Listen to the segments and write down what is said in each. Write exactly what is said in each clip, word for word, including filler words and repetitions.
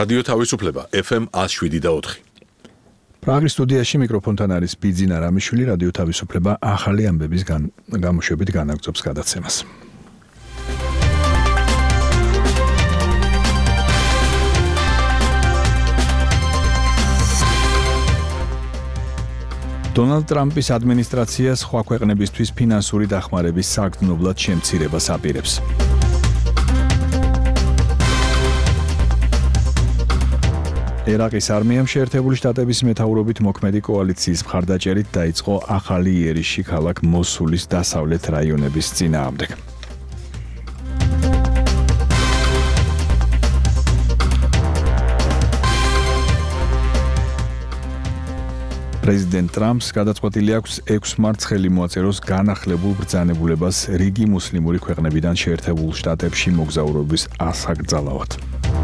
რადიო თავისუფლება ეფ ემ one oh seven და four. პრაღის სტუდიაში მიკროფონთან არის ბიძინა რამიშვილი. რადიო თავისუფლება ახალი ამბების გამოშვებით განაგრძობს გადაცემას. დონალდ ტრამპის ადმინისტრაცია სხვა ქვეყნებისთვის ფინანსური დახმარების საგრძნობლად შემცირებას აპირებს. ერაყის არმიამ შეერთებული შტატების მეთაურობით მოქმედი კოალიციის მხარდაჭერით დაიწყო ახალი იერიში ქალაქ მოსულის დასავლეთ რაიონების წინააღმდეგ. პრეზიდენტ ტრამპს გადაწყვეტილი აქვს ექვსი მარტს ხელი მოაწეროს განახლებულ ბრძანებულებას რიგი მუსლიმური ქვეყნებიდან შეერთებულ შტატებში მოგზაურობის ასაკრძალავად.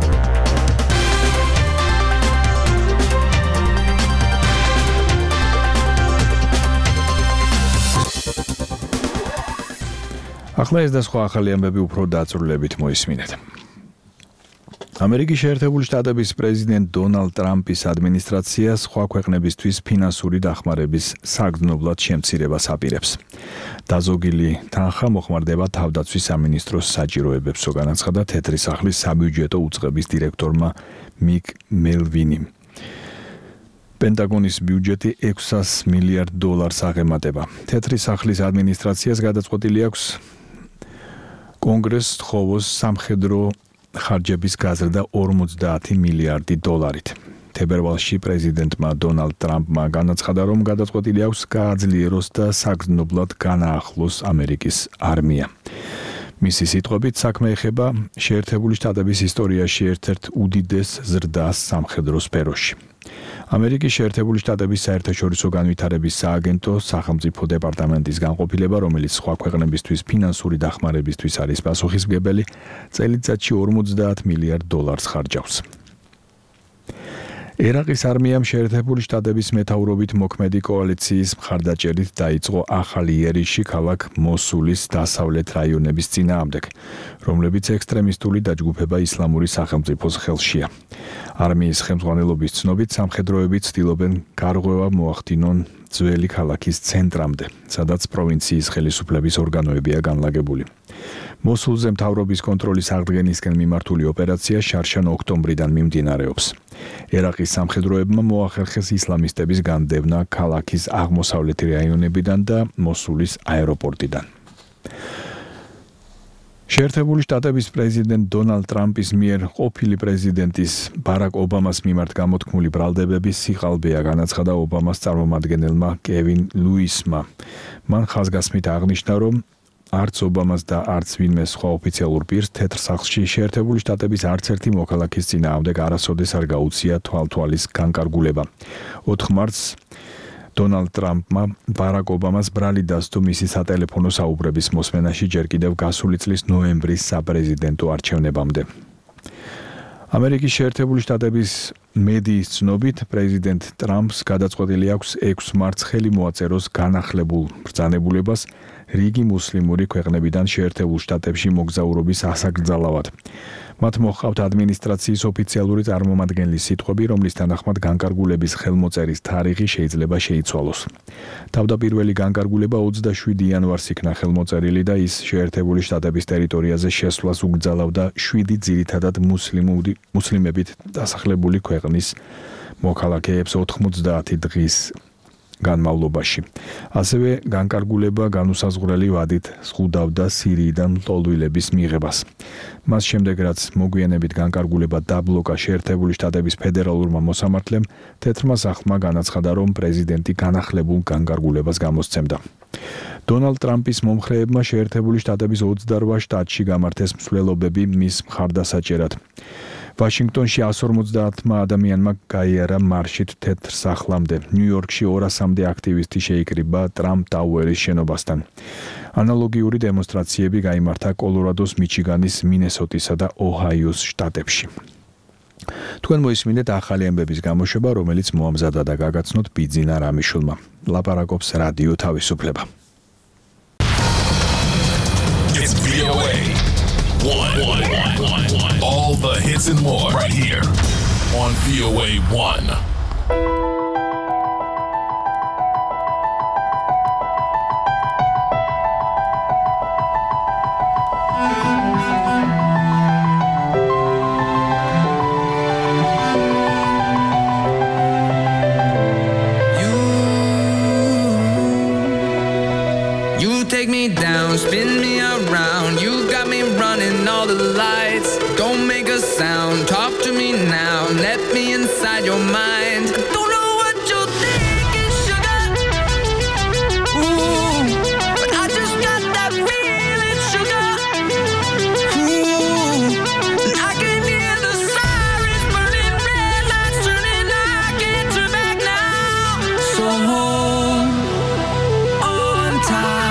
ახლა ეს და სხვა ახალი ამბები უფრო დაწვრილებით მოისმინეთ. ამერიკის შეერთებული შტატების პრეზიდენტ დონალდ ტრამპის ადმინისტრაცია სხვა ქვეყნებისთვის ფინანსური დახმარების საგრძნობლად შემცირებას აპირებს. დაზოგილი თანხა მოხმარდება თავდაცვის სამინისტროს საჭიროებებსო, განაცხადა თეთრი სახლის საბიუჯეტო უწყების დირექტორმა მიკ მელვინიმ. პენტაგონის ბიუჯეტი ექვსას მილიარდ დოლარს აღემატება. თეთრი სახლის ადმინისტრაციას გადაწყვეტილი აქვს კონგრესს თხოვოს სამხედრო ხარჯების გაზრდა ორმოცდაათი მილიარდი დოლარით. თებერვალში პრეზიდენტმა დონალდ ტრამპმა განაცხადა, რომ გადაწყვეტილი აქვს გააძლიეროს და საგრძნობლად განაახლოს ამერიკის არმია. მისი სიტყვებით, საქმე ეხება შეერთებული შტატების ისტორიაში ერთ-ერთ უდიდეს ზრდას სამხედრო სფეროში. ამერიკის შეერთებული შტატების საერთაშორისო განვითარების სააგენტო სახელმწიფო დეპარტამენტის განყოფილება, რომელიც სხვა ქვეყნებისთვის ფინანსური დახმარებისთვის არის პასუხისმგებელი, წელიწადში ორმოცდაათ მილიარდ დოლარს ხარჯავს. ერაყის არმიამ შეერთებული შტატების მეთაურობით მოქმედი კოალიციის მხარდაჭერით დაიწყო ახალი იერიში ქალაქ მოსულის დასავლეთ რაიონების წინააღმდეგ, რომლებიც ექსტრემისტული დაჯგუფება ისლამური სახელმწიფოს ხელშია. არმიის ხელმძღვანელობის ცნობით, სამხედროები ცდილობენ გარღვევა მოახდინონ ძველი ქალაქის ცენტრამდე, სადაც პროვინციის ხელისუფლების ორგანოებია განლაგებული. მოსულზე მთავრობის კონტროლის აღდგენისკენ მიმართული ოპერაცია შარშან ოქტომბრიდან მიმდინარეობს. ერაყის სამხედროებმა მოახერხეს ისლამისტების განდევნა ქალაქის აღმოსავლეთი რაიონებიდან და მოსულის აეროპორტიდან. შეერთებული შტატების პრეზიდენტ დონალდ ტრამპის მიერ ყოფილი პრეზიდენტის ბარაკ ობამას მიმართ გამოთქმული ბრალდებების სიყალბეა, განაცხადა ობამას წარმომადგენელმა კევინ ლუისმა. მან ხაზგასმით აღნიშნა, რომ არც ობამას და არც ვინმე სხვა ოფიციალურ პირს თეთრ სახლში შეერთებული შტატების არც ერთი მოქალაქის წინააღმდეგ არასოდეს არ გაუწია თვალთვალის განკარგულება. ოთხ მარტს დონალდ ტრამპმა ბარაკ ობამას ბრალი დასდო მისი სატელეფონო საუბრების მოსმენაში ჯერ კიდევ გასული წლის ნოემბრის საპრეზიდენტო არჩევნებამდე. ამერიკის შეერთებული შტატების მედიის ცნობით, პრეზიდენტ ტრამპს გადაწყვეტილი აქვს ექვსი მარტს ხელი მოაწეროს განახლებულ ბრძანებულებას რიგი მუსლიმური ქვეყნებიდან შეერთებულ შტატებში მოგზაურობის ასაკრძალავად. მათ მოჰყავთ ადმინისტრაციის ოფიციალური წარმომადგენლის სიტყვები, რომლის თანახმად განკარგულების ხელმოწერის თარიღი შეიძლება შეიცვალოს. თავდაპირველი განკარგულება ოცდაშვიდი იანვარს იქნა ხელმოწერილი და ის შეერთებული შტატების ტერიტორიაზე შესვლას უგრძალავდა შვიდი ძირითადად მუსლიმური მუსლიმებით დასახლებული ქვეყნის მოქალაქეებს ოცდაათი დღის განმავლობაში. ასევე განკარგულება განუსაზღვრელი ვადით ზღუდავდა სირიიდან ლტოლვილების მიღებას. მას შემდეგ, რაც მოგვიანებით განკარგულება დაბლოკა შეერთებული შტატების ფედერალურმა მოსამართლემ, თეთრმა სახლმა განაცხადა, რომ პრეზიდენტი განახლებულ განკარგულებას გამოსცემდა. დონალდ ტრამპის მომხრეებმა შეერთებული შტატების ოცდარვა შტატში გამართეს მსვლელობები მის მხარდასაჭერად. ვაშინგტონში one hundred fifty ადამიანმა გაიარა მარშით თეთრ სახლამდე. ნიუ-იორკში ორასამდე აქტივისტი შეიკრიბა ტრამპ ტაუერის შენობასთან. ანალოგიური დემონსტრაციები გაიმართა კოლორადოს, მიჩიგანის, მინესოტისა და ოჰაიოს შტატებში. თქვენ მოისმინეთ ახალი ამბების გამოშვება, რომელიც მოამზადა და გაგაცნოთ ბიძინა რამიშვილმა. ლაპარაკობს რადიო თავისუფლება. It's V O A. One, one, one, one, one. All the hits and more right here on V O A one. Take me down, spin me around. You got me running all the lights. Don't make a sound, talk to me now. Let me inside your mind. I don't know what you're thinking, sugar. Ooh, but I just got that feeling, sugar. Ooh, and I can hear the sirens burning, red lights turning. I can't turn back now. So hold on tight.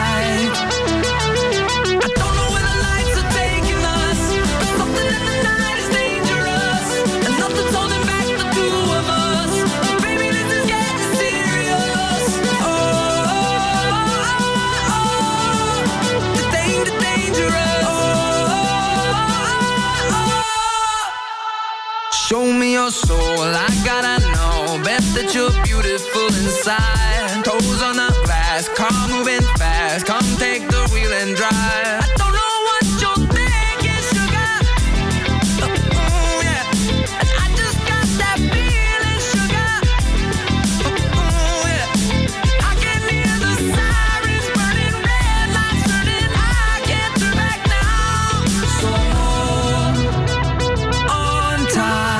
Show me your soul, I gotta know. Bet that you're beautiful inside. Toes on the glass, car moving fast. Come take the wheel and drive. I don't know what you're thinking, sugar. Ooh, yeah. And I just got that feeling, sugar. Ooh, yeah. I can hear the sirens burning, red lights turning. I can't turn back now. So hold on tight.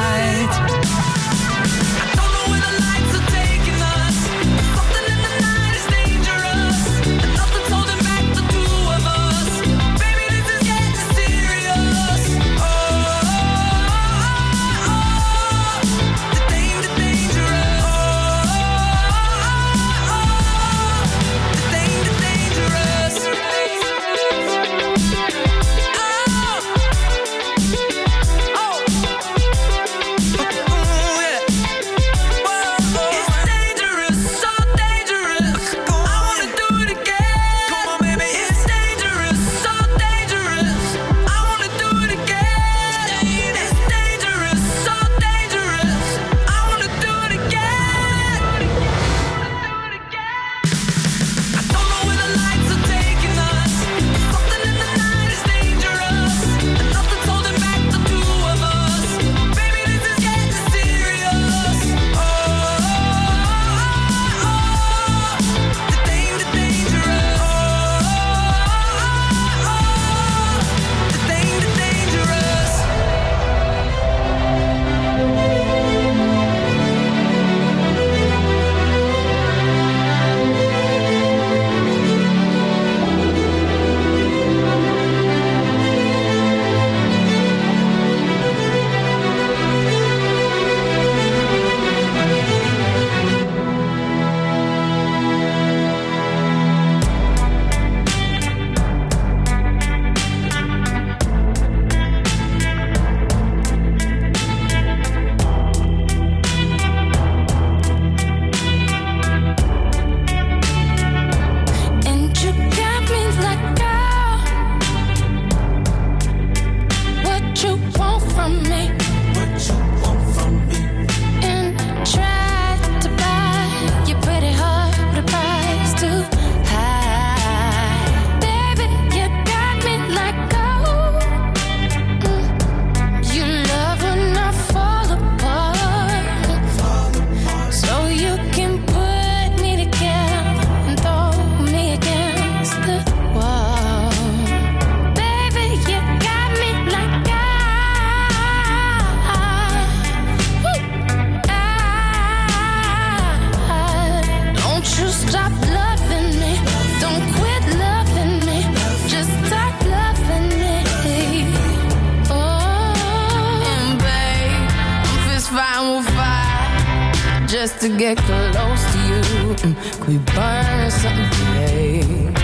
Just to get close to you, could we burn something today?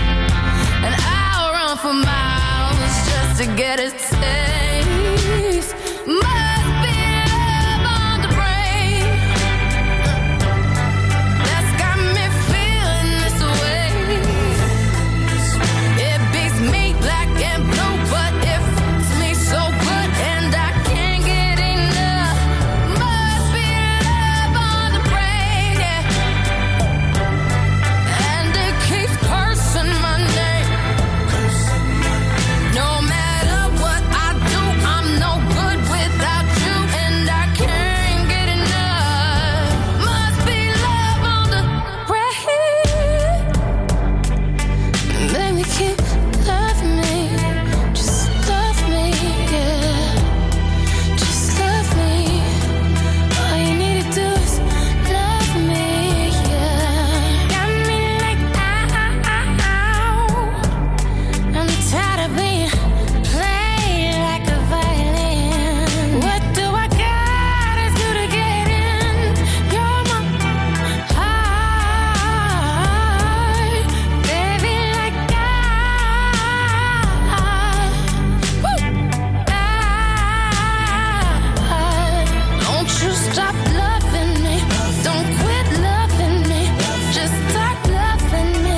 And I'll run for miles just to get a taste. Must be love on the brain that's got me feeling this way. It beats me black and blue, but it fits me so good, and I can't get enough. Must keep loving me, just love me, yeah. Just love me. All you need to do is love me, yeah. Got me like ow. I'm tired of being played like a violin. What do I gotta do to get in? You're my heart, baby, like I, woo, I, don't you stop loving me, don't quit loving me, just start loving me.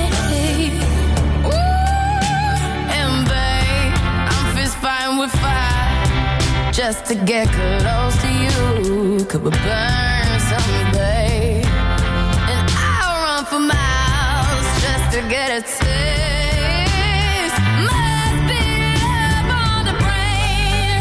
Ooh, and babe, I'm fist fighting with fire just to get close to you. Could we burn something, babe? And I'll run for miles just to get a taste. Must be love on the brain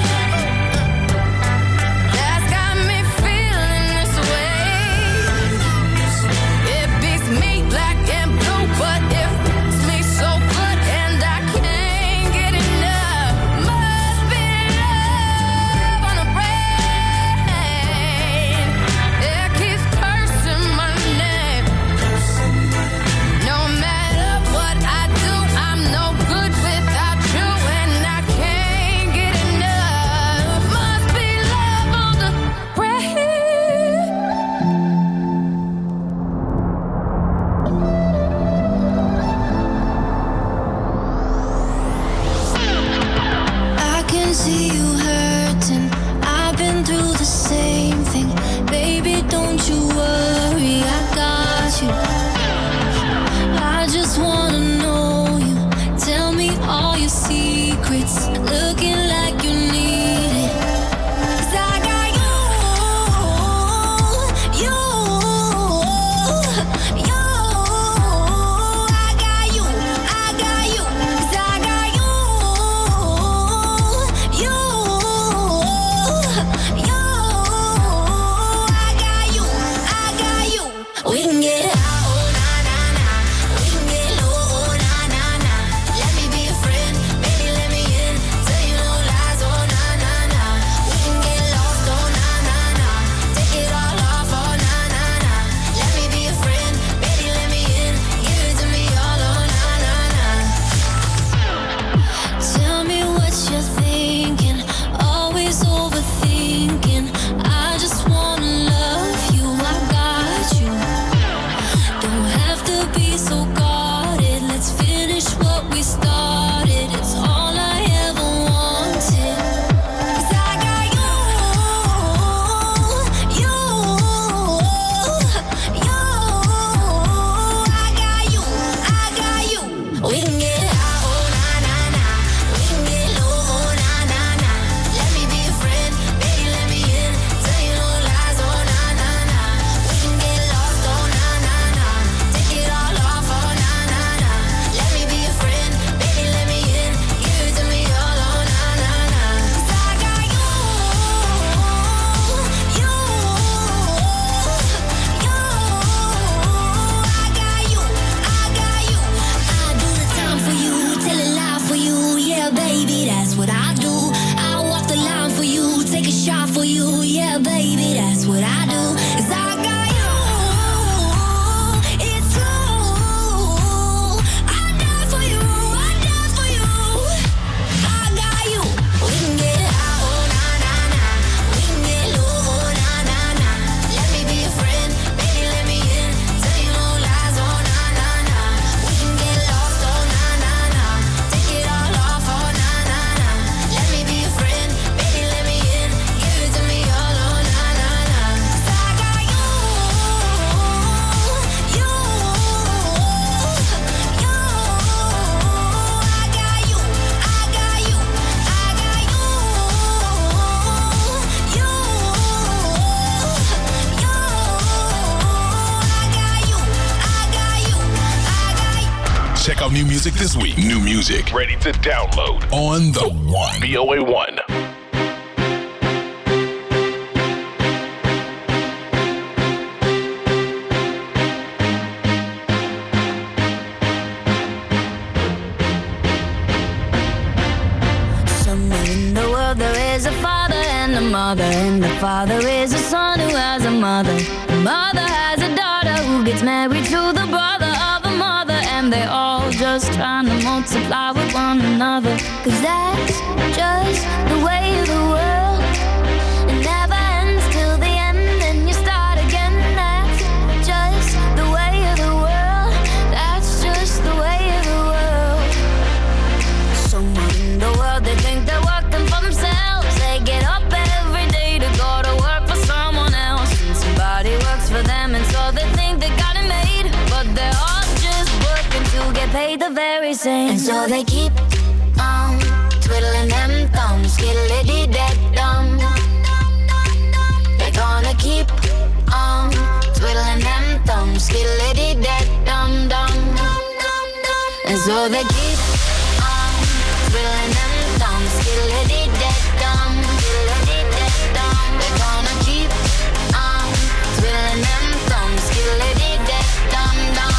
that's got me feeling this way. It beats me black and blue, but it fits me so good, and I can't get enough. Must be love on the brain. It keeps cursing my name. No matter what I do, I'm no good without you, and I can't get enough. Must be love on the brain. I can see you hurting. I've been through the same thing. Baby, don't you worry, I got you. I just wanna know you. Tell me all your secrets. Looking like you need it. 'Cause I got you, you, you. I got you, I got you. 'Cause I got you, you, you. I got you, I got you. We can get high, oh na na na. We can get low, oh na na na. Let me be a friend, baby, let me in. Tell you no lies, oh na na na. We can get lost, oh na na na. Take it all off, oh na na na. Let me be a friend, baby, let me in. Give it to me all, oh na na na. Tell me what you're thinking. Always overthinking. I just wanna love you. I got you. Don't have to be so guarded. Let's finish what we started. It's all I ever wanted. 'Cause I got you, you, you. I got you, I got you. We can get high, oh na na na. We can get low, oh na na na. Let me be a friend, baby, let me in. Tell you no lies, oh na na na. We can get lost, oh na na na. Take it all off, oh na na na. Let me be a friend, baby, let me in. Give it to me all, oh na na na. 'Cause I got you, you, you. I got you, I got you. I do the time for you, tell a lie for you, yeah, baby, that's what I do. I walk the line for you, take a shot for you, yeah, baby, that's what I do. 'Cause I got you, it's true. I die for you, I die for you. I got you. We can get high, oh na na na. We can get low, oh na na na. Let me be a friend, baby, let me in. Tell you no lies, oh na na na. We can get lost, oh na na na. Take it all off, oh na na na. Let me be a friend, baby, let me in. Give it to me all, oh na na na. 'Cause I got you, you, you. I got you, I got you, I got you, you, you. I got you, I got you, I got you. Check out new music this week. New music ready to download on the one. B O A one. mother, and the father is a son who has a mother. The mother has a daughter who gets married to the brother of a mother, and they're all just trying to multiply with one another. Cause that's just the way of the world. It never ends till the end, and you start again. That's just the way of the world. That's just the way of the world. Somewhere in the world they think they're working for themselves. They get up every day to go to work for someone else, and somebody works for them, and so they think they got it made. But they're all just working to get paid the very same. And so they keep on twiddling them thumbs, skiddly-dee-dee-dum. They're gonna keep on twiddling them thumbs, skiddly-dee-dee-dum-dum. And so they keep on twiddling them thumbs, skiddly-dee-dee-dum, skiddly-dee-dee-dum. They're gonna keep on twiddling them thumbs, skiddly-dee-dee-dum-dum.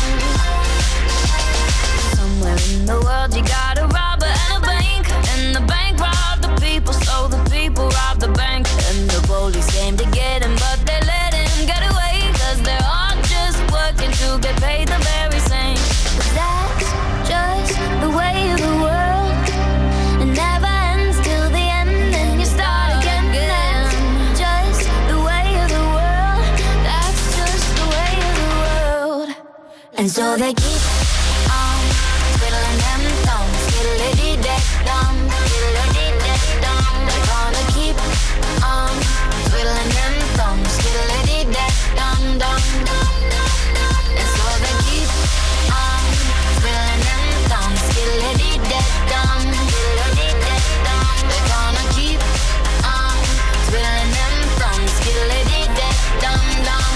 Somewhere in the world you got a robber and a bank, and the bank robbed the people, so the people robbed the bank. And the police came to get him, but they let him get away, cause they're all just working to get paid the very same. Cause that's just the way of the world. It never ends till the end, and you start again. That's just the way of the world. That's just the way of the world. And so they keep on twiddling them thumbs, skiddly-dee-dee-dum, skiddly-dee-dee-dum. They're gonna keep on twiddling them thumbs, skiddly-dee-dee-dum-dum. And so they keep on twiddling them thumbs, skiddly-dee-dee-dum, skiddly-dee-dee-dum. They're gonna keep on twiddling them thumbs, skiddly-dee-dee-dum-dum.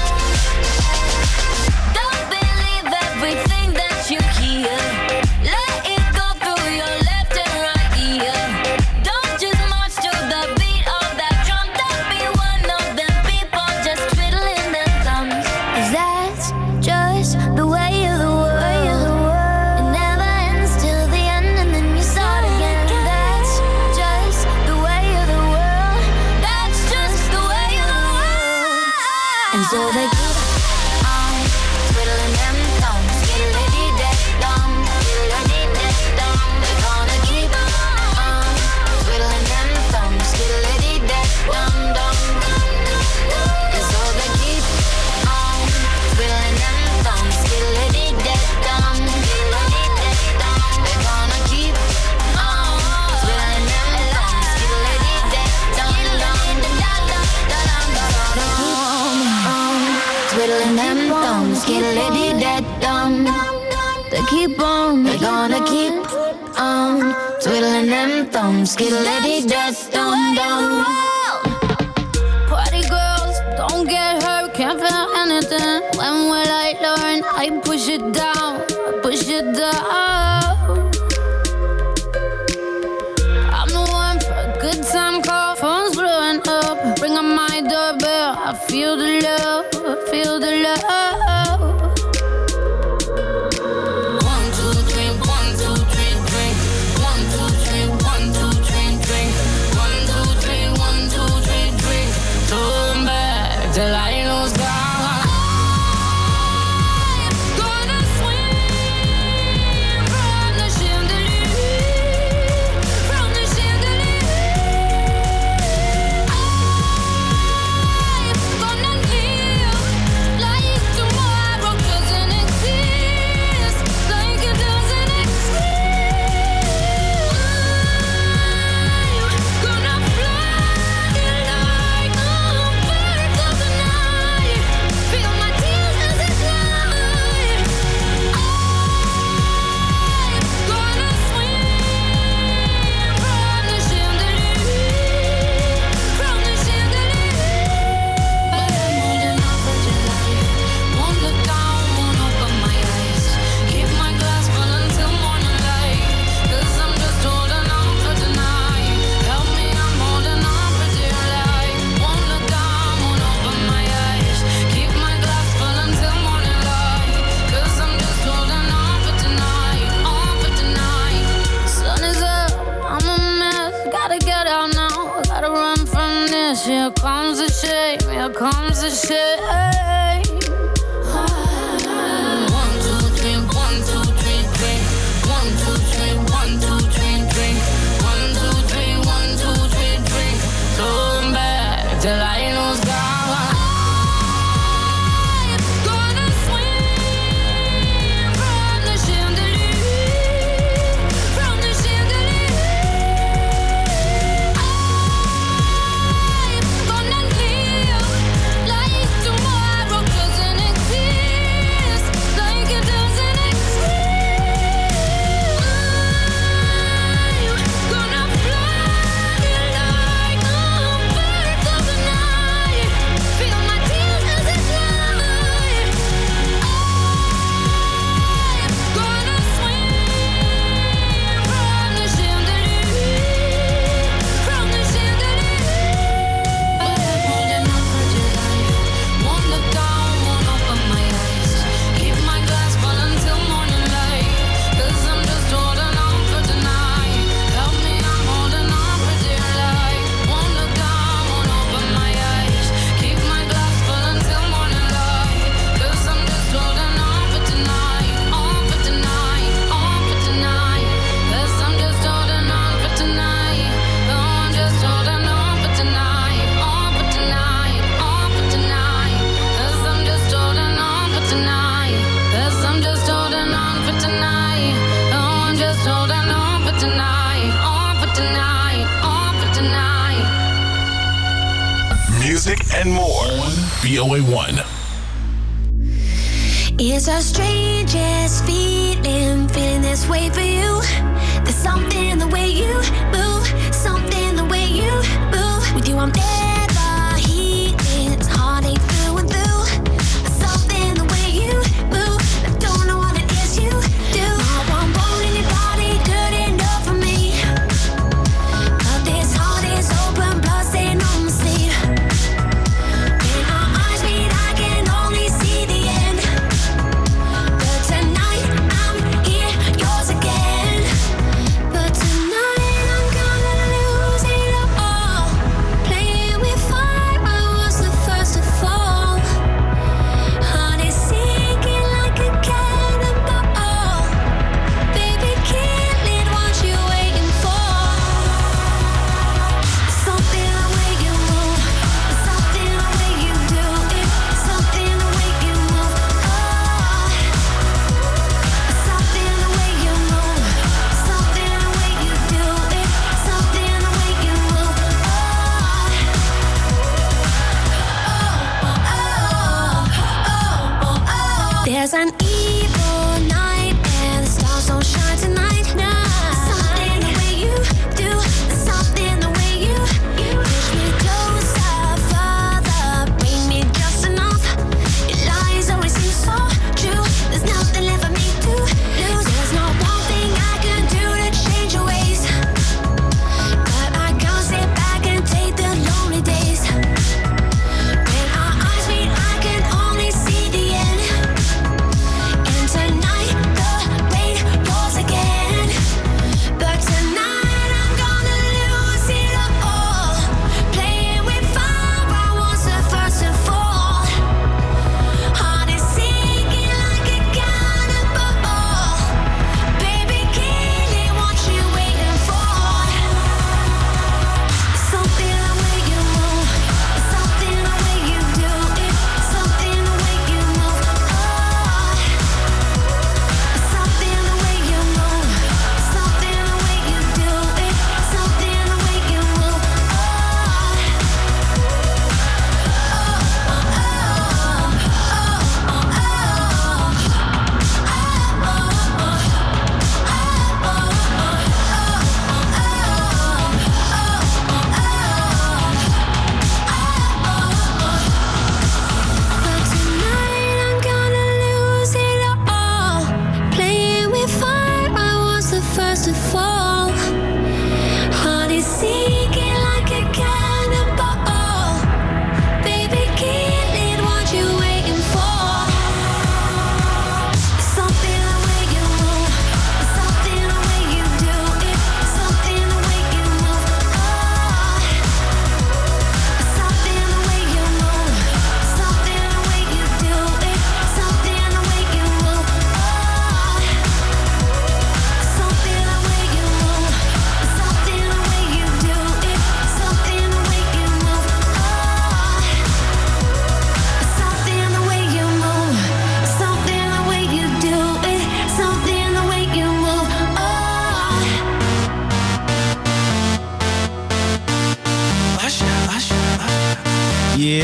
Don't believe everything that you hear. Let it go through your left and right ear. Don't just march to the beat of that drum. Don't be one of them people just twiddling their thumbs. Cause that's just the way of the world. It never ends till the end, and then you start again. That's just the way of the world. That's just the way of the world. And so they keep on twiddling them thumbs, skiddly-dee-dee-dum, skiddly-dee-dee-dum. They're gonna keep on twiddling them thumbs, skiddly-dee-dee-dum-dum. And so they keep on twiddling them thumbs, skiddly-dee-dee-dum, skiddly-dee-dee-dum. They're gonna keep on twiddling them thumbs, skiddly-dee-dee-dum. Twiddling them thumbs, skiddly-dee-dee-dum. They keep on, they're gonna keep on twiddling them thumbs, skiddly-dee-dee-dum-dum. Party girls, don't get hurt, can't feel anything. When will I learn? I push it down, I push it down. I'm the one for a good time call, phone's blowing up. Bring on my doorbell, I feel the love, I feel the love. One, two, three, one, two, three, drink. One, two, three, one, two, three, drink. One, two, three, one, two, three, drink. Turn back till I lose God. I'm gonna swim from the chandelier, from the chandelier. I'm gonna live like tomorrow. a shame. One, two, three, one, two, three, drink. One, two, three, one, two, three, drink. One, two, three, one, two, three, drink. Going back till I lose God. And more on B O A one. It's the strangest feeling, feeling this way for you. There's something the way you move, something the way you move. With you I'm never healing, it's heartache through and through. Something the way you move, I don't know what it is you do. Now I'm wanting your body, good enough for me. But this heart is open, blood stain on my sleeve. But tonight I'm gonna lose it all, playing with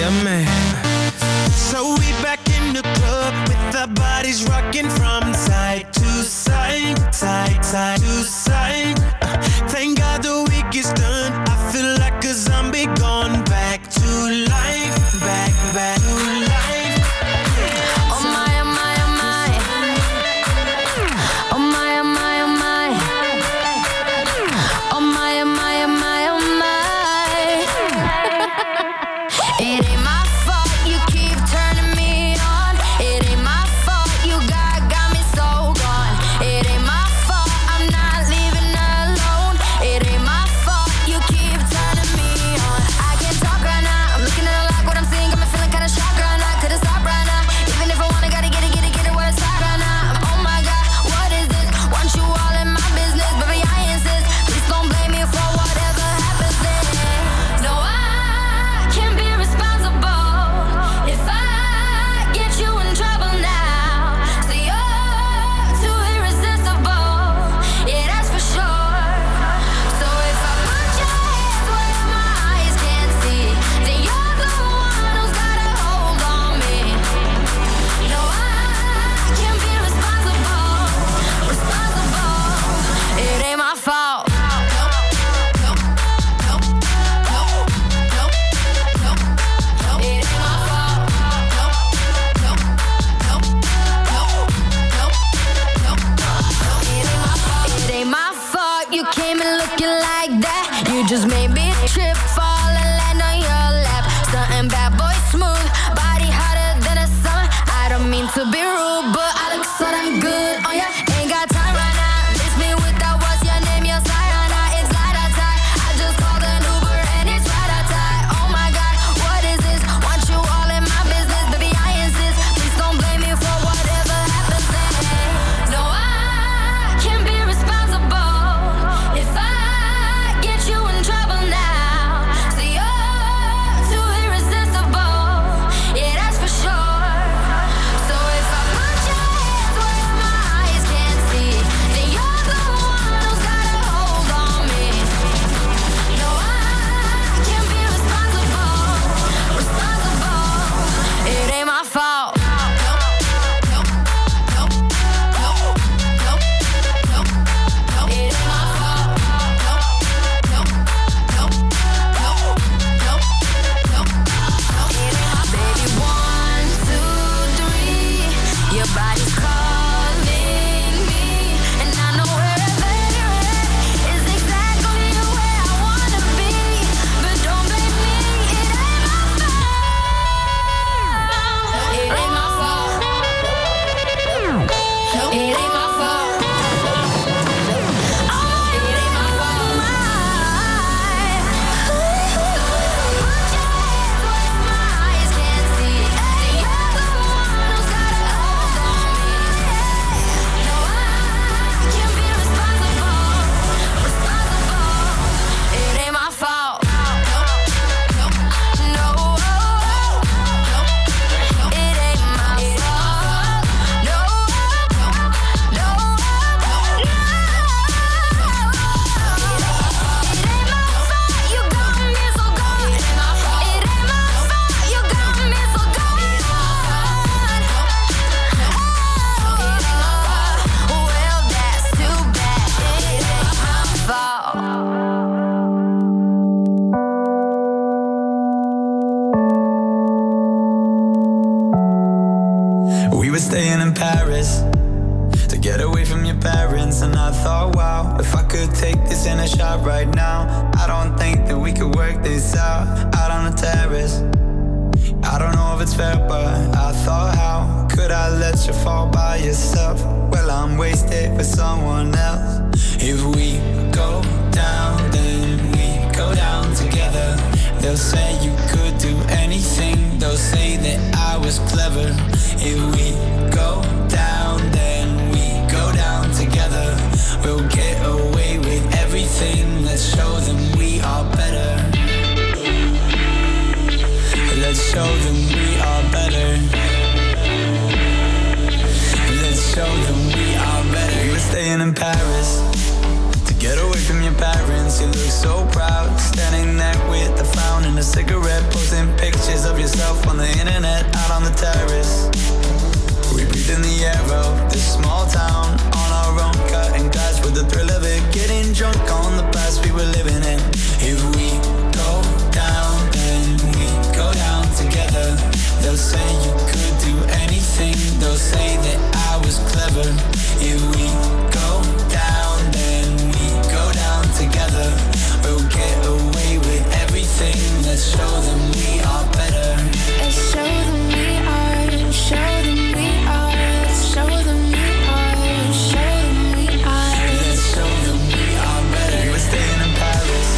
a man. So we back in the club with our bodies rocking from side to side, side, side to side. Uh, thank God the week is done. I feel like a zombie gone back to life, back, back to life. Oh my, oh my, oh my. Oh my, oh my, oh my. Oh my, oh my, oh my, oh my. It ain't my fault you keep turning me on. It ain't my fault you got, got me so gone. It ain't my fault I'm not leaving alone. It ain't my fault you keep turning me on. I can't talk right now. I'm looking at a lot, what I'm seeing got me feeling kinda shocked right now. Couldn't stop right now. Even if I wanna, gotta get it, get it, get it where it's at right now. Oh my God, what is this? Want you all in my business, baby, I insist. Please don't blame me for whatever happens then. No, I can't be responsible if I get you in trouble now. So you're too irresistible, yeah, that's for sure. So if I put your hands where my eyes can't see, then you're the one who's got a hold on me. No, I can't be responsible, responsible. It ain't my fault. No, no, no, no, no, no, no. It ain't my fault. No, no, no, no, no, no, no. It ain't my fault. It ain't my fault you came in looking like that. You just made me trip, fall and land on your lap. Stuntin' bad boy smooth, body hotter than the sun. I don't mean to be rude, but I look so damn good on ya. Ain't got time right now. Miss me with that, what's your name? Your side right now. It's light outside. I just called an Uber and it's right outside. Oh my God, what is this? Want you all in my business, baby, I insist. Please don't blame me for whatever happens then. No, I can't be responsible if I get you in trouble now. So you're too irresistible, yeah, that's for sure. So if I put your hands where my eyes can't see, then you're the one who's got a hold on me. No, I can't be responsible, responsible. It ain't my fault. No, no, no, no, no, no, no. It ain't my fault. No, no, no, no, no, no, no. It ain't my baby. One, two, three. Your body's calling me, and I know wherever you're at is exactly where I wanna be. But don't blame me, it ain't my fault. It ain't my fault. It ain't my fault. Oh, it ain't my fault. So if I put your hands where my eyes can't see, then you're the one who's got a hold on me. No, I can't be responsible, responsible. It ain't my fault. No, no, no, no. It ain't my fault. No, no, no, no. It ain't my fault you got me so gone. It ain't my fault you got me so gone. Oh, well, that's too bad. It ain't my fault. We were staying in Paris to get away from your parents, and I thought, wow, if I could take this in a shot right now, I don't think that we could work this out out on the terrace. I don't know if it's fair, but I thought, how could I let you fall by yourself? Well, I'm wasted with someone else. If we go down, then we go down together. They'll say you could do anything. They'll say that I was clever. If we go down, then we go down together. We'll get away with everything. Let's show them we are better. Let's show them we are better. Let's show them we are better. We were staying in Paris to get away from your parents, She looks so proud, standing there with a frown and a cigarette, posting pictures of yourself on the internet, out on the terrace. We breathe in the air of this small town, on our own, cutting glass with the thrill of it, getting drunk on the past we were living in. If we go down, then we go down together. They'll say you could do anything, they'll say that I was clever. If we go down, then we go down together. We'll get away with everything. Let's show them we are better. Let's show them we are, show them we are, show them we are, show them we are. Let's show them we are better. We were staying in Paris.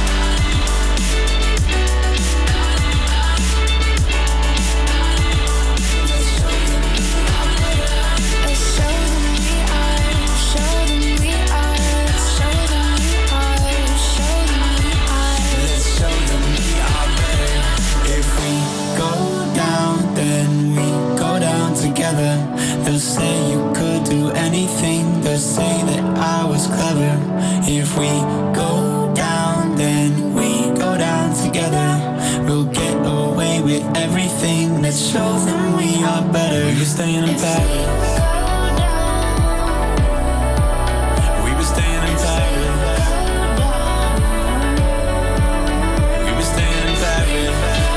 Let's show them we are better. Let's show them we are, show them we are, show them we are, show them we are. Let's show them we are better. If we go down, then we go down together. They'll say you could do anything, they'll say that I was clever. If we go down, then we go down together. We'll get away with everything. Let's show them we are better. You're staying in Paris. We were staying in Paris. We were staying in Paris.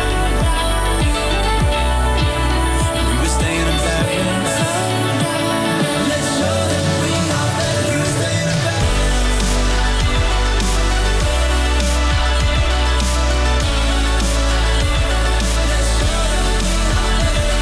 We were staying in Paris. Let's show them we are better. We were staying in Paris. Let's show them we are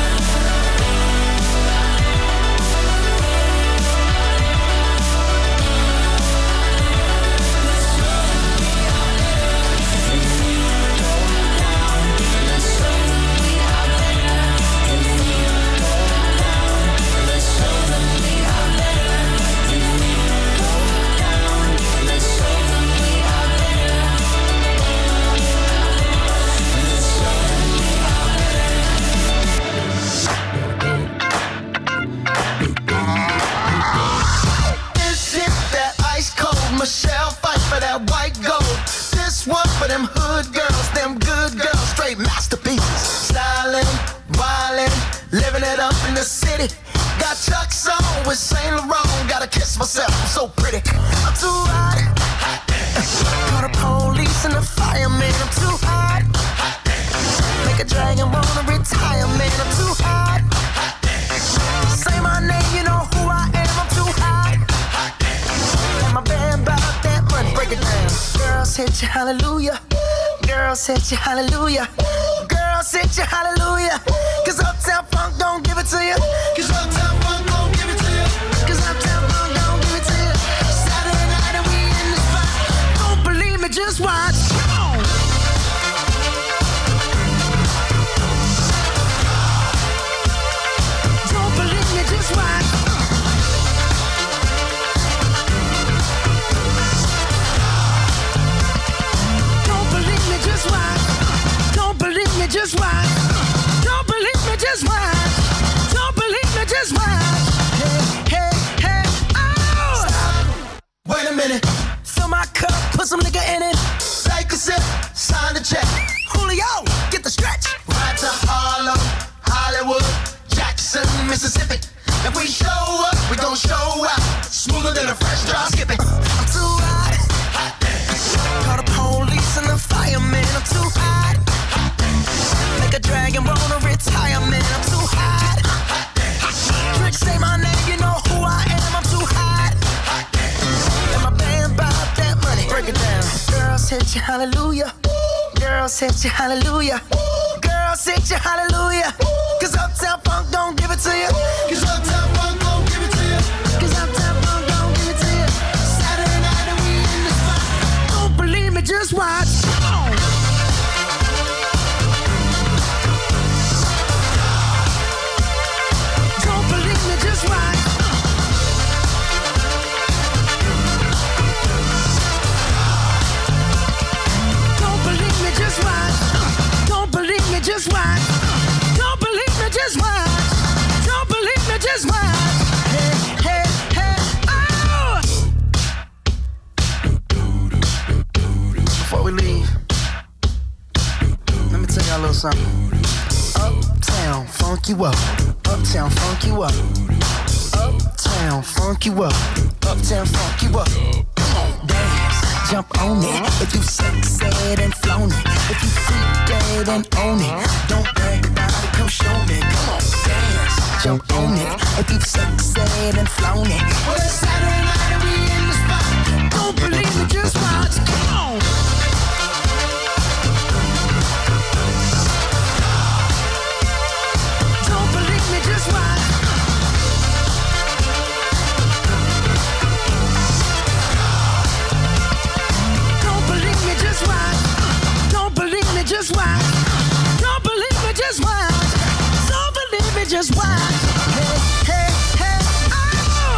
This is that ice cold Michelle fight for that white gold. This one for them hood girls, them good girls, straight masterpieces. Styling, wildin', living it up in the city. Got Chuck's on with Saint Laurent. Gotta kiss myself, I'm so pretty. I'm too hot. Call the police and the fireman. I'm too hot. Make a dragon wanna retire, man. I'm too hot. Say my name, you know who I am. I'm too hot. And my band bought that money. Break it down. Girls hit you, hallelujah. Girls hit you, hallelujah. Girls hit you, hallelujah. Cause Uptown Funk don't give it to you. Cause Uptown Funk don't give it to you. Cause Uptown Funk don't give it to you. Saturday night and we in the spot. Don't believe me, just watch. Come on. Don't believe me, just watch. Don't believe me, just watch. Don't believe me, just watch. Don't believe me, just watch. Don't believe me, just watch. Hey, hey, hey, oh! Stop. Wait a minute. Fill my cup, put some nigga in it. Take a sip, sign the check. Julio, get the stretch. Ride to Harlem, Hollywood, Jackson, Mississippi. If we show up, we gon' show out. Smoother than a fresh drop skipping. I'm too hot. Call the police and the fireman. I'm too hot. Make a dragon wanna retire, man. I'm too hot. Trick, say my name, you know who I am. I'm too hot. And my band bought that money. Break it down. Girls hit you, hallelujah. Girls hit you, hallelujah. Girls hit you, hallelujah. Cause Uptown Funk don't give it to you. Cause Uptown Funk don't give it to you. Cause Uptown Funk don't give it to you. Saturday night and we in the spot. Don't believe me, just watch. Come on. Don't believe me, just watch. Don't believe me, just watch. Don't believe me, just watch. Don't believe me, just watch. Don't believe me, just watch. little something. Uptown, funk you up. Uptown, funk you up. Uptown, funk you up. Uptown, funk you up. Come on, dance, jump on it. If you sexed and flown it, if you freak dead and own it, don't brag about it, come show me. Come on, dance, jump on it. If you sexed and flown it, well, it's Saturday night and we in the spot. Don't believe me, just watch. Come on. Just watch. Don't believe me, just watch. Don't believe me, just watch. Don't believe me, just watch. Don't believe me, just watch. Hey, hey, hey, oh!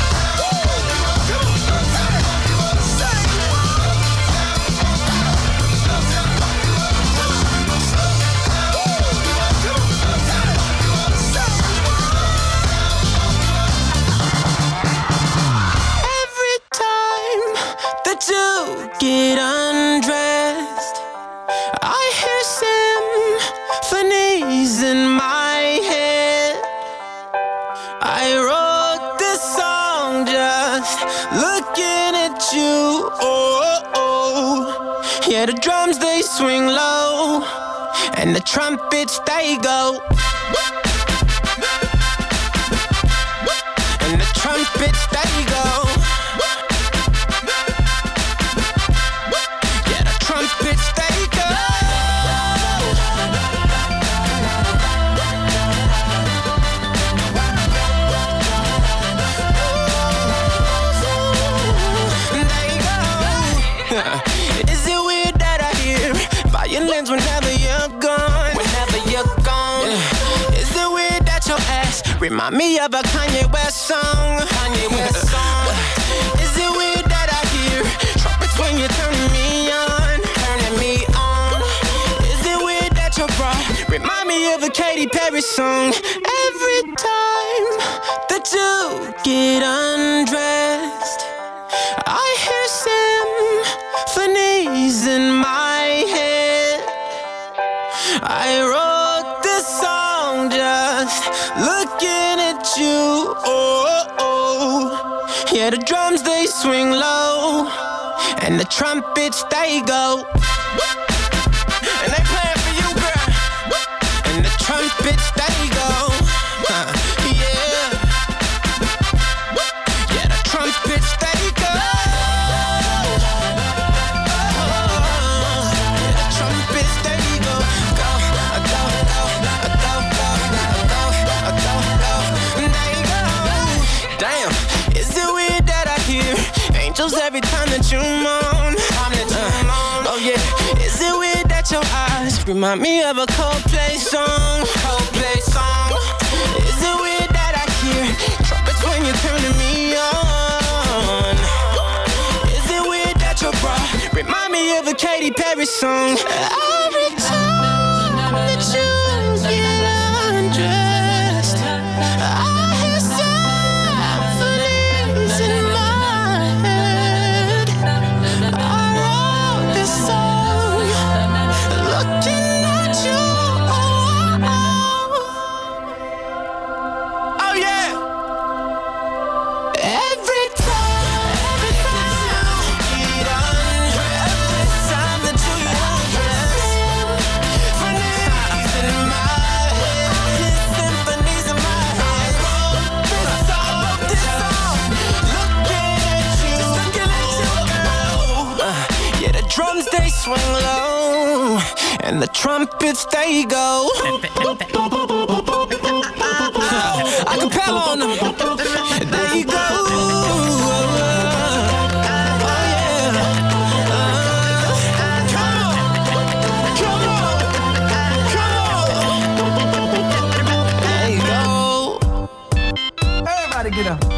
To get undressed, I hear symphonies in my head. I wrote this song just looking at you. Oh, oh. Yeah, the drums they swing low, and the trumpets they go, and the trumpets they go. Trumpets they go. They go. Is it weird that I hear violins whenever you're gone? Whenever you're gone. Yeah. Is it weird that your ass remind me of a Kanye West song? Kanye West song. Is it weird that I hear trumpets when you're turning me on? Remind me of a Katy Perry song. Every time that you get undressed, I hear symphonies in my head. I wrote this song just looking at you. Oh, oh. Yeah, the drums they swing low, and the trumpets they go, and they play it for you, girl. And the trumpets they go, uh, yeah. Yeah, the trumpets they go. Yeah, the trumpets they go. Go, go, go, go, go, go, go, go. They go. Damn, is it weird that I hear angels every time that you moan? Time that you moan. Oh yeah, is it weird that your eyes remind me of a Coldplay song? Coldplay song. Is it weird that I hear trumpets when you're turning me on? Is it weird that your bra remind me of a Katy Perry song? Every time that you get undressed, I hear symphonies in my head. I wrote this song looking at you. Oh yeah. Every time, every time you get undressed, every time that you get undressed, symphonies in my head, symphonies in my head. This song, this song, looking at you, looking at you, girl. Uh, yeah, the drums they swing low, and the trumpets they go. I can pal on them. There you go. Oh yeah. Uh, come on, come on, come on. There you go. Everybody get up.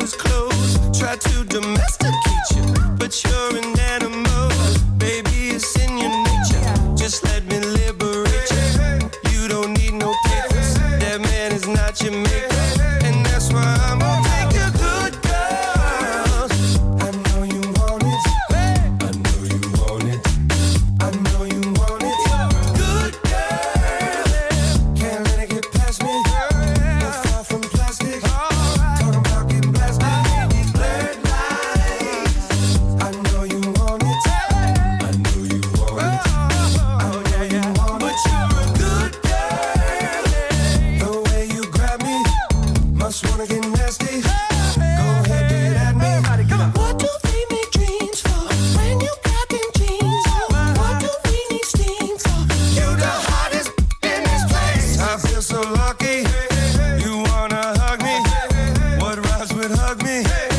was close. Tried to domesticate you, but you're an animal. Baby, it's in your nature. Just let me liberate you. You don't need no papers. That man is not your maker, and that's why I'm gonna take a good girl. I know you want it. I know you want it. I know you want it. Good girl. Can't let it get past me. Not far from plastic. Talking about getting blasted. Blurred lines. I know you want it. I know you want it. I know you want it. But you're a good girl. The way you grab me, must wanna get nasty. Go ahead, get at me. What do we make dreams for when you got them jeans on? What do we need steam for? You the hottest in this place. I feel so lucky. You wanna hug me? What rhymes with hug me?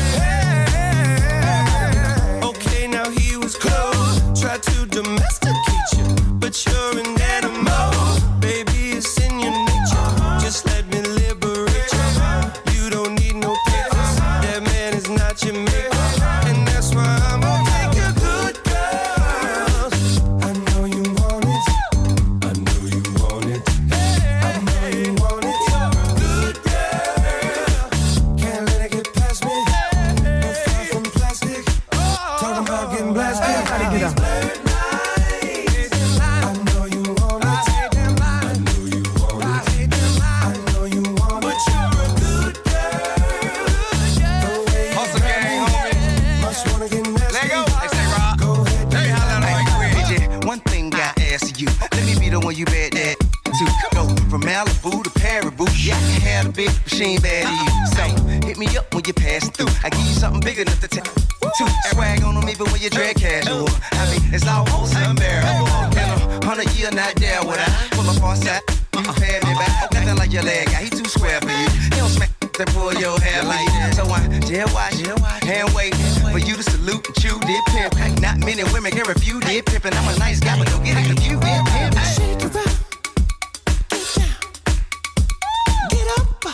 Okay, now he was close. Tried to domesticate you, but you're an animal. Baby, it's in your nature. Just let me liberate you. You don't need no papers. That man is not your maker, and that's why I'm gonna take a good girl. I know you want it. I know you want it. I know you want it. Good girl. Can't let it get past me. Not far from plastic. Talking about getting blasted. These blurred lines. I know you want it. I know you want it. I know you want it. But you're a good girl. The way you Hustle gang, homie. must wanna get nasty. Let go. Hey, say Rob. Go ahead, Hey, get holla at like me. we. Hey, J, one thing I ask you. Let me be the one you bet that to go from Malibu to Paribu. Yeah, I can have a big machine bad to you. So hit me up when you pass through. I give you something big enough to take. Two swag on them even when you drag casual. I mean, it's almost unbearable. In a hundred year, not there would I pull up on side. You pay me back. Nothing like your leg guy. He too square for you. He don't smack to pull your hair like that. So I jail watch, hand wait for you to salute and chew dip pimp. Not many women can refuse dip pimp, and I'm a nice guy, but don't get it confused. Dip pimp. Shake it up, get down, get up.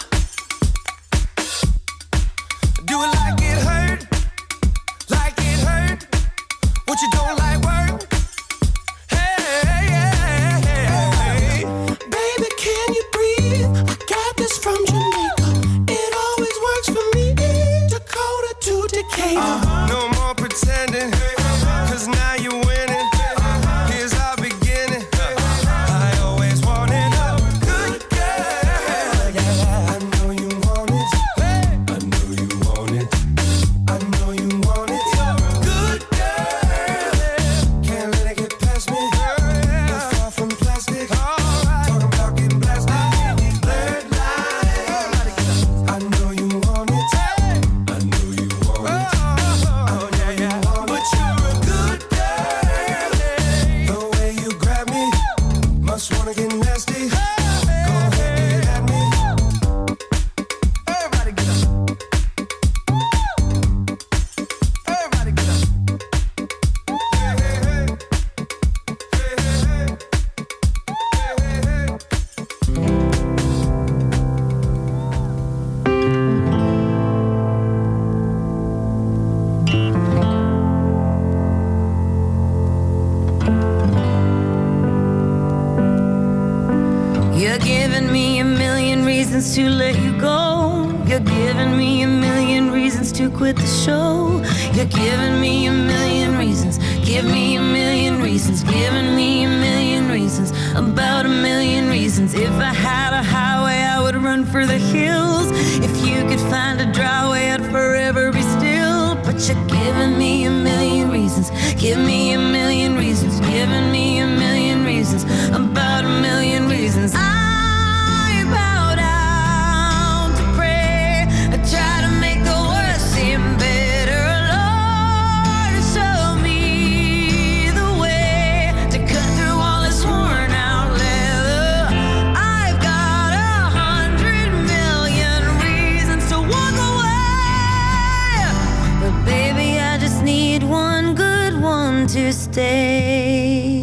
Do it like it hurt, like it hurt. What you don't like work? Hey, hey, hey, hey. Baby, can you breathe? I got this from Jamaica. It always works for me. Dakota to Decatur. No more pretending, cause now you're winning. Here's our beginning. I always wanted a good girl. I know you want it. I know you want it. I know you want it. Good girl. Can't let it get past me. Not far from plastic. Talking about getting blasted. Blurred lines. I know you want it. I know you want it. But you're a good girl. The way you grab me, must wanna get nasty. Go ahead, get at me. Everybody get up. Everybody get up. Hey, hey, hey. Hey, hey, hey. Hey, hey, hey. You're giving me a million reasons to let you go. You're giving me a million reasons to quit the show. You're giving me a million reasons. Give me a million reasons. Giving me a million reasons. About a million reasons. If I had a highway, I would run for the hills. If you could find a dry way, I'd forever be still. But you're giving me a million reasons. Give me a million reasons. Giving me a million reasons. About a million reasons. I bow down to pray. I try to make the worst seem better. Lord, show me the way to cut through all this worn out leather. I've got a hundred million reasons to walk away. But baby, I just need one good one to stay.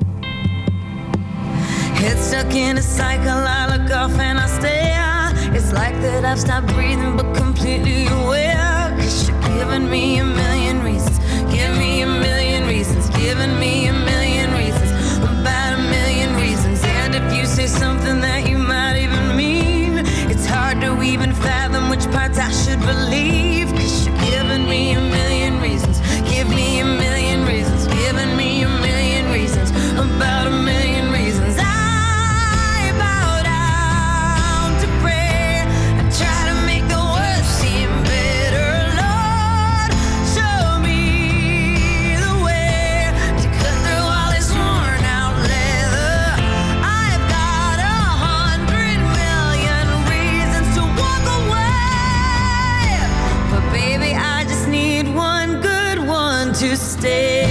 Head stuck in a cycle, I look off and I stare. It's like that I've stopped breathing but completely aware. Cause you're giving me a million reasons. Give me a million reasons. Giving me a million reasons. About a million reasons. And if you say something that you might even mean, it's hard to even fathom which parts I should believe. Cause you're giving me a million reasons. Give me a million reasons. Giving me a million reasons. About a million reasons. I bow down to prayer. I try to make the worst seem better. Lord, show me the way to cut through all this worn out leather. I've got a hundred million reasons to walk away, but baby, I just need one good one to stay.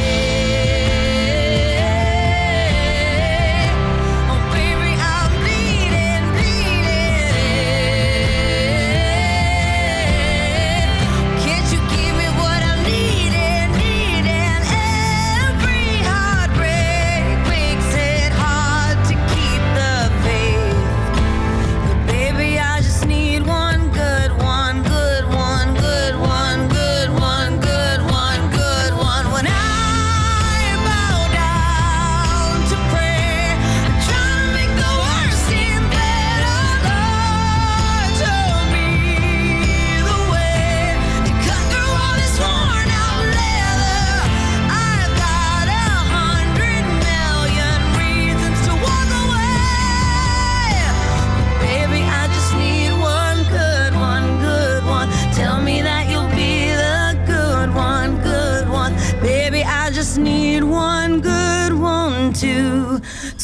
Need one good one to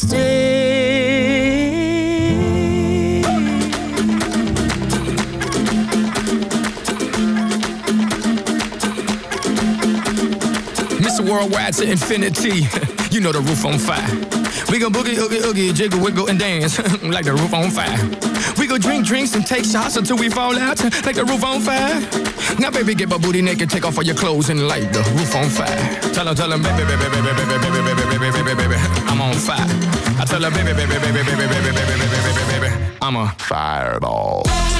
stay. Mister Worldwide to infinity. You know the roof on fire. We gon' boogie, oogie, oogie, jiggle, wiggle, and dance like the roof on fire. We go drink drinks and take shots until we fall out like the roof on fire. Now, baby, get my booty naked, take off all your clothes and light the roof on fire. Tell her, tell her, baby, baby, baby, baby, baby, baby, baby, baby, baby, baby, I'm on fire. I tell her, baby, baby, baby, baby, baby, baby, baby, baby, baby, baby, I'm a fireball.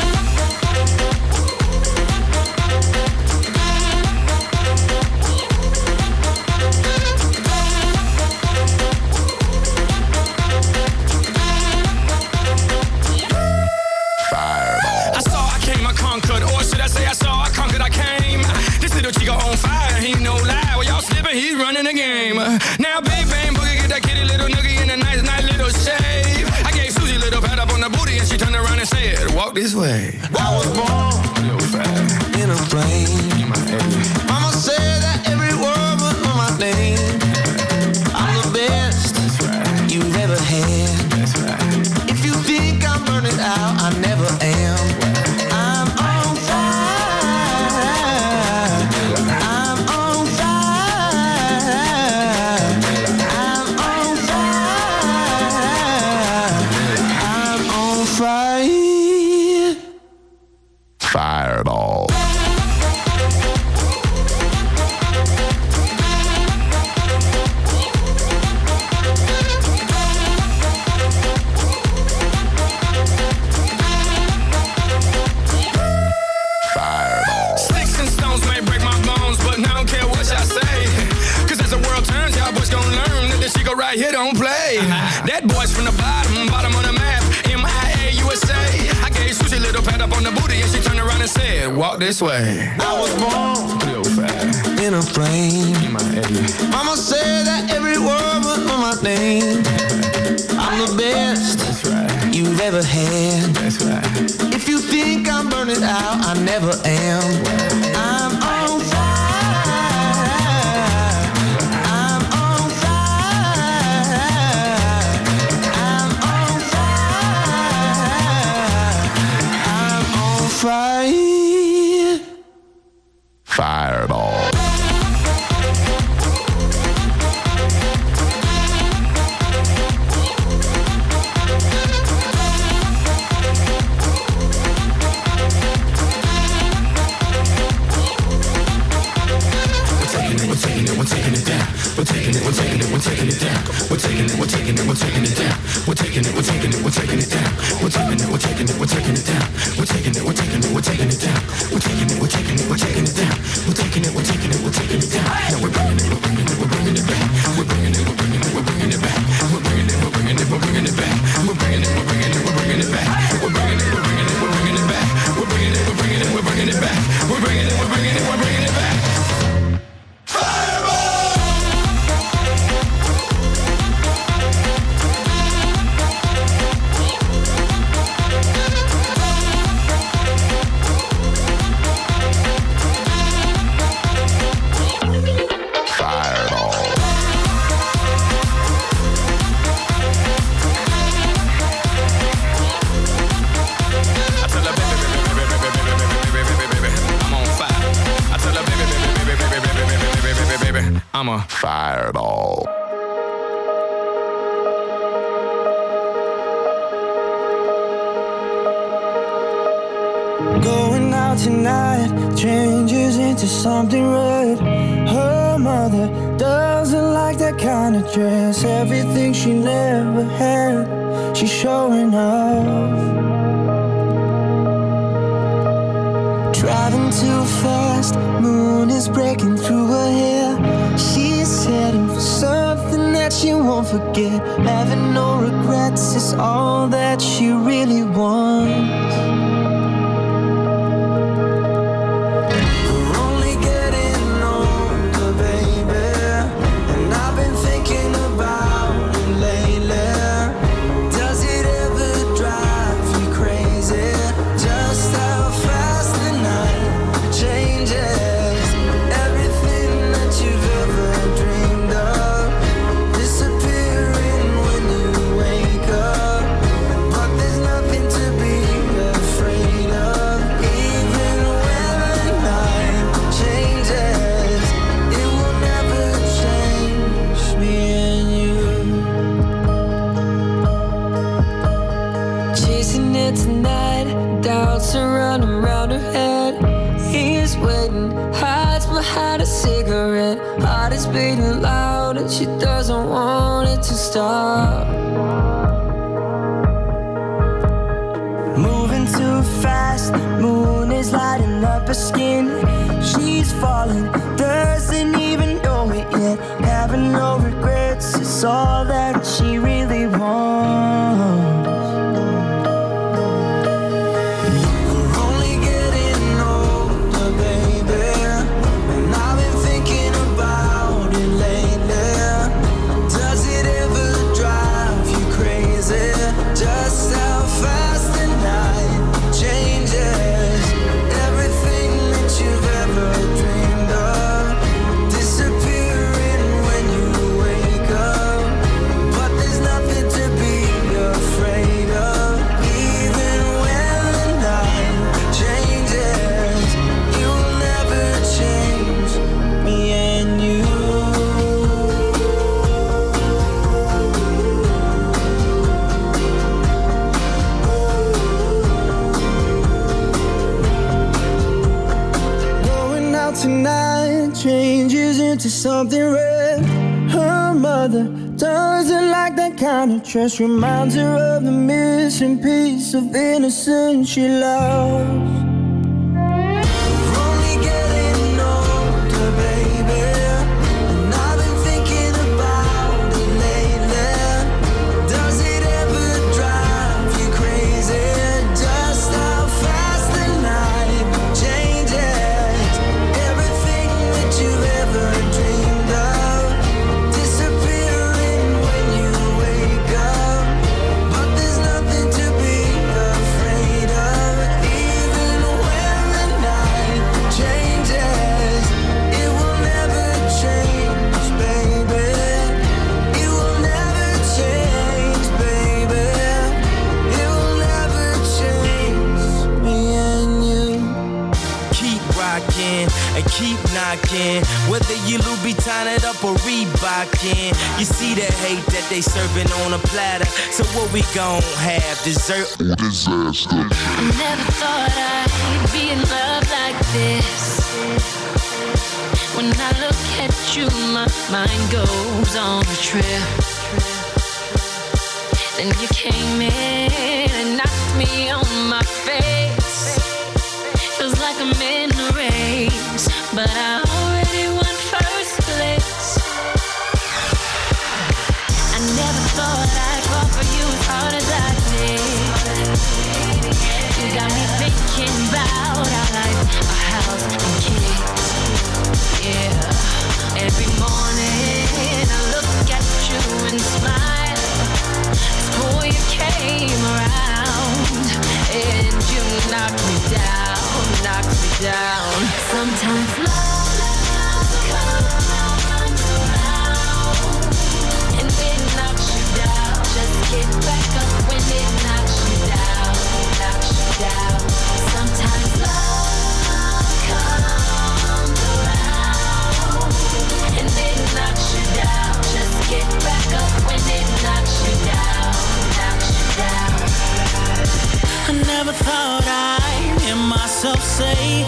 He's running the game. Now big bang boogie, get that kitty little noogie in a nice, nice little shave. I gave Susie a little pat up on the booty and she turned around and said, walk this way. I was born in a plane. Mama said that every word was on my name. I'm the best right. you've ever had. That's right. If you think I'm burning out, I never am. I'm on fire. I'm on fire. I'm on fire. I'm on fire. Fireball. Right here don't play. That boy's from the bottom, bottom of the map. M I A U S A. I gave Susie a little pat up on the booty and she turned around and said, walk this way. I was born in a plane. Mama said that every word was on my name. I'm the best right. you've ever had. That's right. If you think I'm burning out, I never am. I'm on fire. Fire. Fireball. We're taking it, we're taking it, we're taking it down. We're taking it, we're taking it, we're taking taking it down. We're taking it, we're taking it, we're taking it down. We're taking it, we're taking it, we're taking it down. We're taking it, we're taking it, we're taking it down. We're taking it, we're taking it, we're taking it down. We're taking it, we're taking it, we're taking it down. We're taking it, we're taking it, we're taking it down. Now we're bringing it, we're bringing it, we're bringing it back. We're bringing it, we're bringing it, we're bringing it back. We're bringing it, we're bringing it, we're bringing it back. We're bringing it, we're bringing it, we're bringing it back. We're bringing it, we're bringing it, we're bringing it back. We're bringing it, we're bringing it, we're bringing it back. We're bringing it, we're bringing it, we're bringing it back. I'm a fireball. Going out tonight changes into something red. Her mother doesn't like that kind of dress. Everything she never had, she's showing off. Driving too fast, moon is breaking through her hair. She's heading for something that she won't forget. Having no regrets is all that she really wants. We're only getting older, baby, and I've been thinking about it lately. Does it ever drive you crazy? Just how fast the night changes. Everything that you've ever dreamed of disappearing when you wake up. But there's nothing to be afraid of. Even when the night changes, it will never change me and you. Chasing it tonight, doubts are running around her head. He's waiting, hides behind a cigarette. Heart is beating loud and she doesn't want it to stop. Moving too fast, moon is lighting up her skin. She's falling, doesn't even know it yet. Having no regrets is all that she really wants. Tonight changes into something red. Her mother doesn't like that kind of dress. Reminds her of the missing piece of innocence she lost. Whether you Louboutin it up or Reebokin, you see the hate that they serving on a platter. So what we gon' have, dessert or disaster? I never thought I'd be in love like this. When I look at you, my mind goes on a trip. Then you came in and knocked me on my face. Feels like I'm in a race, but I already won first place. I never thought I'd fall for you as hard as I did. You got me thinking about our life, our house and kids. Yeah, every morning I look at you and smile. Before you came around, and you knocked me down, knocked me down. Sometimes love comes around, and it knocks you down. Just get back up when it knocks you down, knocks you down. Sometimes love comes around, and it knocks you down. Just get back up when it knocks you down, knocks you down. I never thought I'd hear myself say,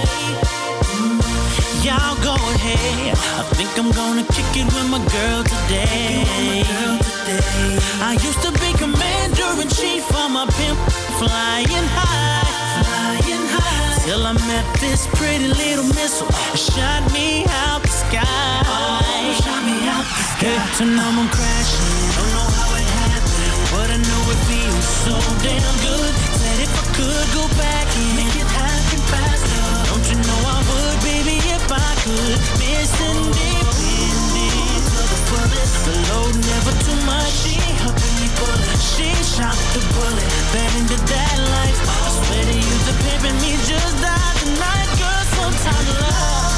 y'all go ahead. I think I'm gonna kick it with my girl today. I used to be commander-in-chief for my pimp, flying high, flying high. Till I met this pretty little missile, shot me out the sky. Oh, shot me out the sky. Hey, so now I'm crashing, don't know how it happened, but I know it feels so damn good. Said if I could go back and make it happen faster, don't you know I would, baby, if I could. Missing independence of the bullet, the load never too much. She helping me bullet, she shot the bullet, fed into that life. I swear to you, the pimping me just died tonight, girl. Sometimes love,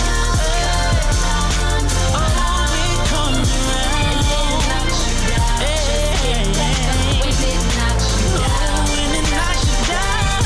oh, it comes around. Hey, hey, hey. When it knocks you down, when it knocks you down.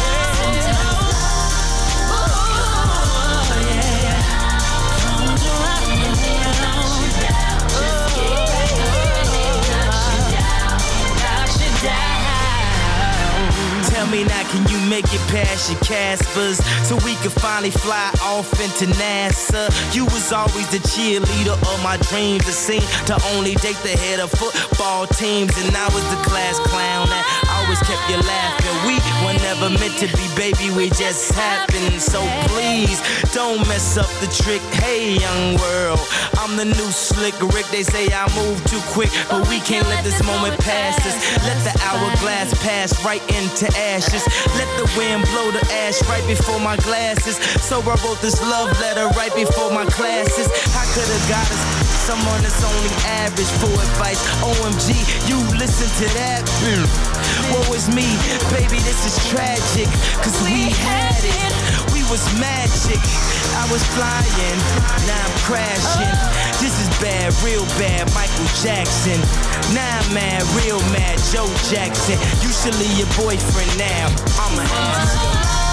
Oh, yeah, comes around. When it knocks you down, just get back up. When it knocks you down, knocks you down. Tell me now, can you make it past your Caspers so we can finally fly off into NASA? You was always the cheerleader of my dreams. It seemed to only date the head of football teams, and I was the class clown that always kept you laughing. We were never meant to be, baby, we just happened. So please, don't mess up the trick. Hey, young world, I'm the new slick Rick. They say I move too quick, but we can't let this moment pass us. Let the hourglass pass right into ashes. Let the wind blow the ash right before my glasses. So I wrote this love letter right before my classes. I could have got us someone that's only average for advice. O M G, you listen to that. Mm. Woe is me, baby, this is tragic. Cause we had it, we was magic. I was flying, now I'm crashing. This is bad, real bad, Michael Jackson. Now I'm mad, real mad, Joe Jackson. You should leave your boyfriend now, I'm a answer.